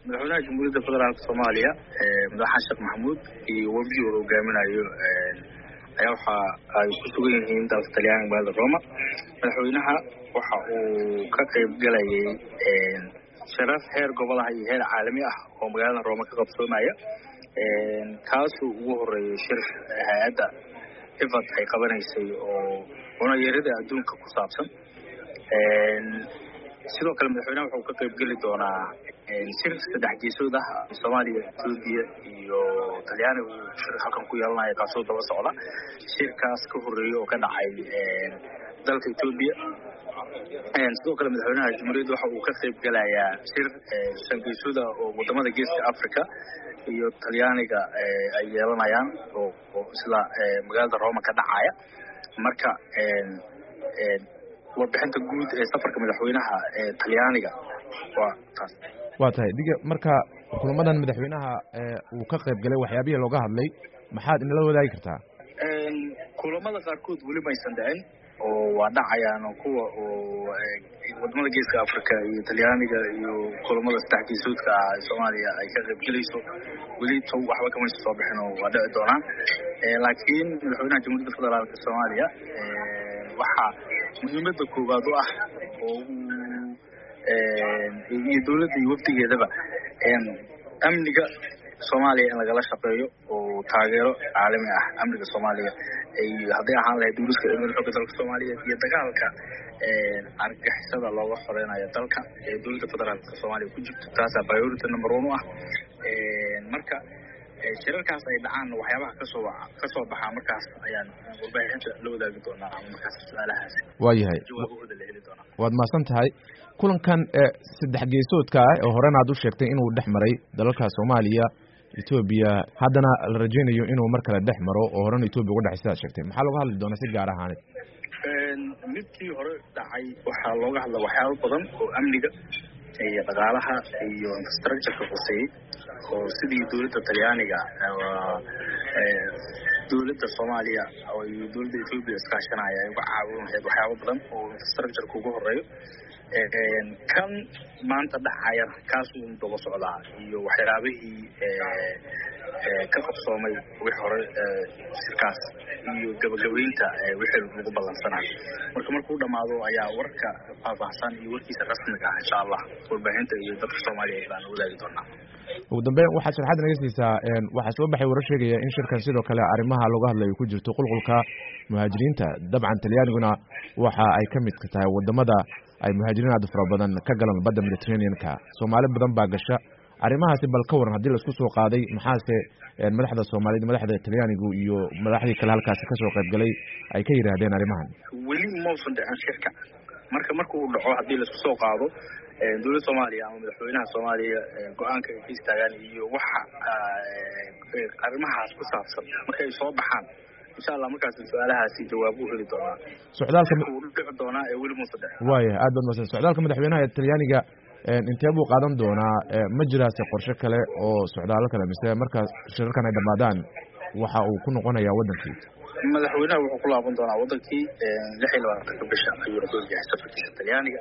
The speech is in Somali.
madaxweynaha jamhuuriyadda federaalka Soomaaliya madaxweyne Sheekh Maxamuud iyo wafdi uu hogaaminayo ayaa waxa ay ku sugan yihiin dalka Talyaaniga magaalada Roma. Madaxweynaha waxa uu ka qayb galayay sharaf heer gobolaha iyo heer caalami ah oo magaalada Roma ka qabsoomaya kaas oo ugu horeeyay shir hay'adda IFAD ay qabanaysay oo cunayarida adduunka ku saabsan. sidoo kale madaxweynaha wuxuu ka qayb gali doonaa shir saddex geesood ah Soomaaliya, Itoobiya iyo Talyaaniga shir halkan ku yeelanaya kaasoo daba socda shirkaas ka horeeyay oo ka dhacay dalka Itoobiya. sidoo kale madaxweynaha jamhuuriyadda waxa uu ka qayb galayaa shir shan geesood ah oo wadamada Geeska Afrika iyo Talyaaniga ay yeelanayaan oo isla magaalada Roma ka dhacaya. marka warbixinta guud ee safarka madaxweynaha Talyaaniga waa tahay diga marka kulamadan madaxweynaha uu ka qayb galay waxyaabihii looga hadlay maxaad inala wadaagi kartaa? kulamada qaarkood weli ma aysan dhicin oo waa dhacayaan kuwa oo wadamada Geeska Afrika iyo Talyaaniga iyo kulamada saddex geesoodka ah Soomaaliya ay ka qayb galayso weli waxba kama soo bixin oo waa dhici doonaan. laakiin madaxweynaha jamhuuriyadda federaalka Soomaaliya waxa muhiimadda koowaad u ah oo iyo dawladda iyo wafdigeedaba amniga Soomaaliya in lagala shaqeeyo oo taageero caalami ah amniga Soomaaliya ay haday ahaan lahayd dawladda xoogga dalka Soomaaliya iyo dagaalka argagixisada looga xoreynayo dalka dawladda federaalka Soomaaliya ku jirto taas priority number 1 ah. marka shirarkaas ay dhacaan waxyaabaha ka soo baxa markaas ayaan warbaahinta la wadaagi doonaa markaas su'aalahaas waayahay jawaabahooda la heli doonaa. waad mahadsan tahay. kulankan saddex geesoodka ah oo horena aad u sheegtay inuu dhex maray dalalka Soomaaliya, Itoobiya, haddana la rajaynayo inuu mar kale dhex maro oo horena Itoobiya uga dhaxaysa sheegtay maxaa looga hadli doonaa si gaar ahaaneed? midkii hore dhacay waxaa looga hadlay waxyaabo badan oo amniga iyo dhaqaalaha iyo infrastructure-ka quseeyay oo sidii dawladda Talyaaniga dawladda Soomaaliya iyo dawladda Itoobiya iskaashanaya ay uga caawin lahayd waxyaabo badan oo infrastructure-ka ugu horeeyo. kan maanta dhacaya kaas uu daba socdaa iyo waxyaabihii ka qabsoomay wixii hore shirkaas iyo gabagabeynta wixii lagu ballansanayo. markuu dhamaado ayaa warka faahfaahsan iyo warkiisa rasmiga ah insha Allah warbaahinta iyo dadka Soomaaliyeed aan wadaagi doonaa. ugu dambeyn waxaa sharaxaad naga siisaa waxaa soo baxay warar sheegaya in shirkan sidoo kale arrimaha looga hadlayo ku jirto qulqulka muhaajiriinta. dabcan Talyaaniguna waxa ay ka mid tahay wadamada ay muhaajiriin aad fara badan ka galaan badda Mediterranean-ka. Soomaali badan baa gasha arrimahaasi bal ka waran haddii la isku soo qaaday maxaase madaxda Soomaaliyeed, madaxda Talyaanigu iyo madaxdii kale halkaas ka soo qayb galay ay ka yiraahdeen arrimahan? weli ma soo dhicin shirka. markuu dhaco haddii la isku soo qaado dawladda Soomaaliya ama madaxweynaha Soomaaliya go'aanka ay istaagaan iyo waxa arrimahaas ku saabsan markay soo baxaan insha Allah markaas su'aalahaasi jawaab u heli doonaa. socdaalka uu dhici doonaa weli ma soo dhicin. waayahay aad baad mahadsan. socdaalka madaxweynaha Talyaaniga intee buu qaadan doonaa? ma jiraase qorshe kale oo socdaalo kale mise markaas shirarkan ay dhamaadaan waxa uu ku noqonayaa wadankii? madaxweynaha wuxuu ku laaban doonaa wadankii 26 bisha ayuu soo yahay safarkiisa Talyaaniga.